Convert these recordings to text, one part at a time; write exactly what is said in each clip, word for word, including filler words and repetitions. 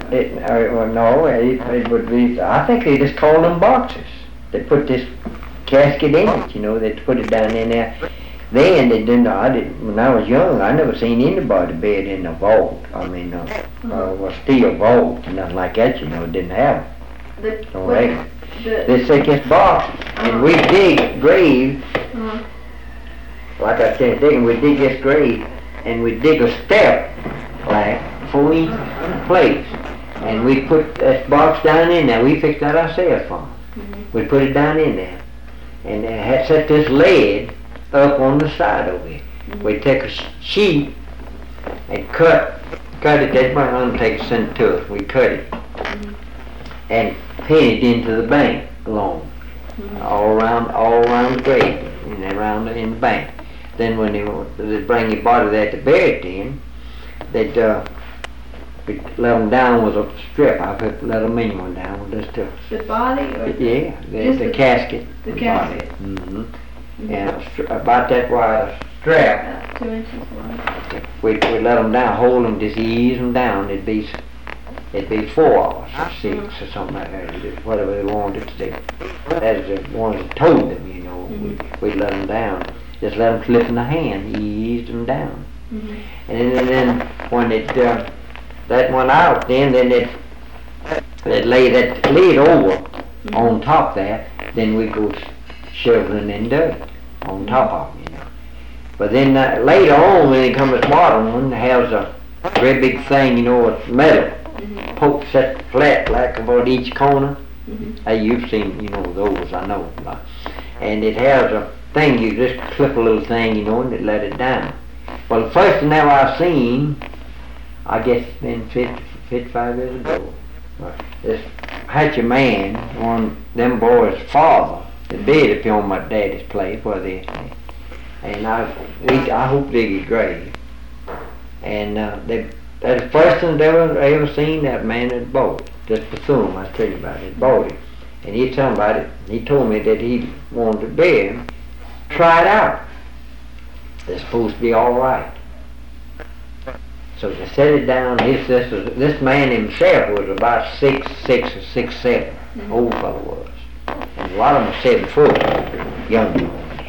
It, uh, well, no, it, it would be, I think they just call them boxes. They put this casket in it, you know, they put it down in there. Then they didn't, I didn't, when I was young, I never seen anybody bed in a vault. I mean, uh, uh, a steel vault, nothing like that, you know, it didn't have The, no what- regular. the, They take this box, and we dig grave, uh, like I said, digging, we dig this grave, and we dig a step, like, for each place. And we put that box down in there, we fixed that ourselves for 'em. We put it down in there, and it had set this lead up on the side of it. We take a sheet and cut, cut it, that's my undertaker sent it to us, we cut it. And pin it into the bank along, all around, all around the grave, and around the, in the bank. Then when they, they bring your body there to bury it in, they'd, uh, we let them down with a strip. I put, let them in one down with this too. the body or? Yeah, the, Just the the- casket. the casket. Mm-hmm. And a str- about that wide a strap. About two inches wide. We we let them down, hold them, just ease them down. It'd be, s- it'd be four hours or six or something like that, just whatever they wanted to do. As the ones that told them, you know, we we'd let them down. Just let them slip in the hand, ease them down. Mhm. And then, and then when it, uh, that went out, then then it, they'd lay that lid over on top there, then we go s- shoveling in dirt on top of it, you know. But then uh, later on, when they come to the bottom one, it has a very big thing, you know, it's metal, poke set flat like about each corner. Hey, you've seen, you know, those, I know. uh, And it has a thing, you just clip a little thing, you know, and it let it down. Well, the first one ever I seen, I guess been fifty, fifty-five years ago, uh, this Hatcher man, one of them boys' father, the bed up on my daddy's place where they, and I, we, I hope they get grave. And uh, they, that's the first one they ever, ever seen that man that bought it. Just Bethune, I tell you about it, bought it. And he told me about it, he told me that he wanted to bury him. Try it out. It's supposed to be all right. So they set it down. His, this was, this man himself was about six six or six seven. Old fellow was, and a lot of them were seven foot, young ones.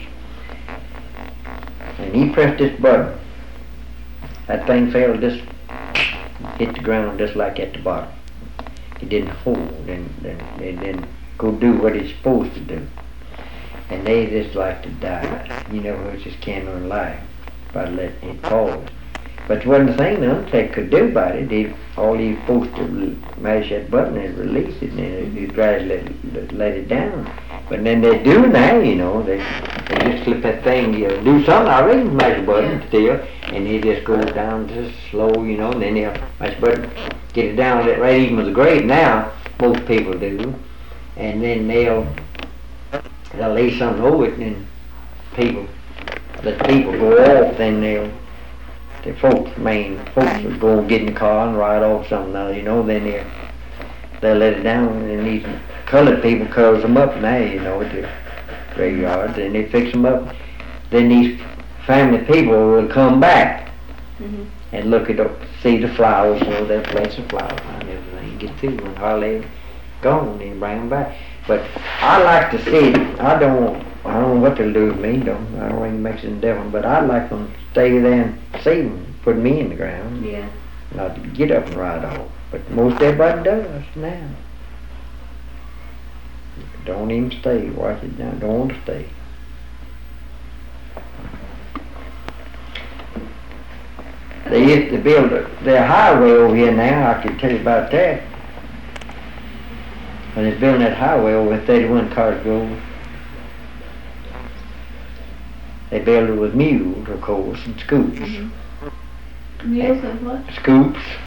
And he pressed this button. That thing fell, just hit the ground just like at the bottom. It didn't hold, and, and it didn't go do what it's supposed to do. And they just like to die. You know, it just can't run life by letting it fall. But one thing the Undertaker could do about it, he, all he was supposed to mash that button and release it, and then he tries to let, let, let it down. But then they do now, you know, they, they just slip that thing, you know, do something, I reckon mash the button still, and he just goes down just slow, you know, and then he'll mash the button, get it down right even with the grave now, most people do, and then they'll, they'll lay something over it, and then people, let people go off, then they'll, the folks, main folks will go and get in the car and ride off something now, you know, then they'll, they'll let it down, and these colored people covers them up now, you know, at the graveyard, and they fix them up. Then these family people will come back Mhm. and look at, the, see the flowers, you know, they'll place the flowers and everything, get through, and hardly gone, and bring them back. But I like to see, I don't, I don't know what they'll do with me, though, I don't think it makes any difference, but I'd like them to stay there and see them, put me in the ground, Yeah. not to get up and ride off. But most everybody does now. Don't even stay, watch it now, don't want to stay. They used to build a, their highway over here now, I can tell you about that. When they're building that highway over at thirty-one Cars Grove, they built it with mules, of course, and scoops. Mules and what? Scoops.